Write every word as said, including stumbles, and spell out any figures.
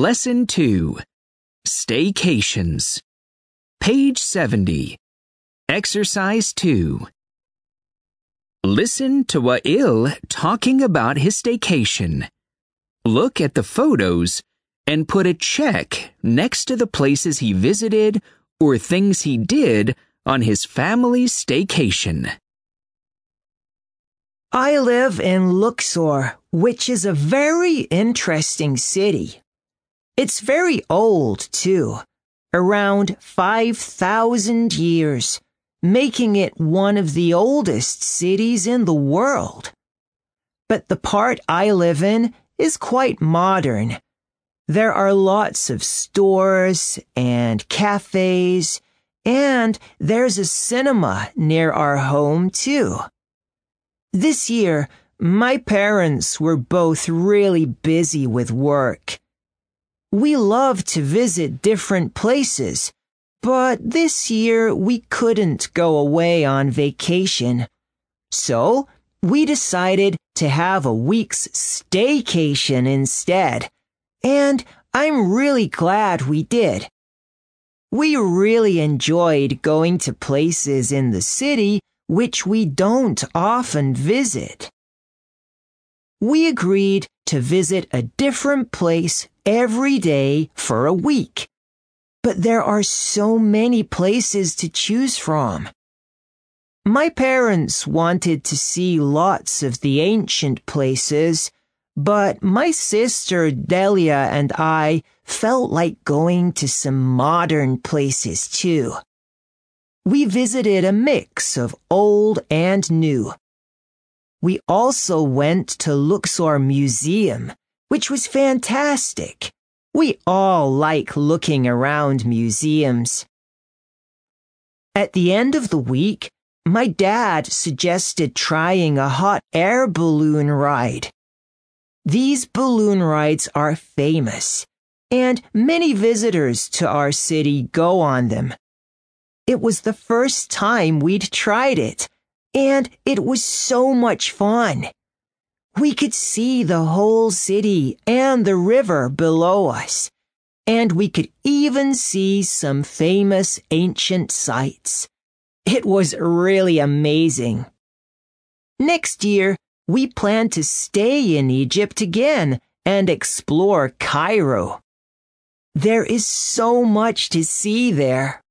Lesson two. Staycations. Page seventy. Exercise two. Listen to Wael talking about his staycation. Look at the photos and put a check next to the places he visited or things he did on his family's staycation. I live in Luxor, which is a very interesting city. It's very old, too, around five thousand years, making it one of the oldest cities in the world. But the part I live in is quite modern. There are lots of stores and cafes, and there's a cinema near our home, too. This year, my parents were both really busy with work. We love to visit different places, but this year we couldn't go away on vacation. So, we decided to have a week's staycation instead, and I'm really glad we did. We really enjoyed going to places in the city which we don't often visit. We agreed to visit a different place every day for a week, but there are so many places to choose from. My parents wanted to see lots of the ancient places, but my sister Delia and I felt like going to some modern places too. We visited a mix of old and new. We also went to Luxor Museum, which was fantastic. We all like looking around museums. At the end of the week, my dad suggested trying a hot air balloon ride. These balloon rides are famous, and many visitors to our city go on them. It was the first time we'd tried it, and it was so much fun. We could see the whole city and the river below us, and we could even see some famous ancient sites. It was really amazing. Next year, we plan to stay in Egypt again and explore Cairo. There is so much to see there.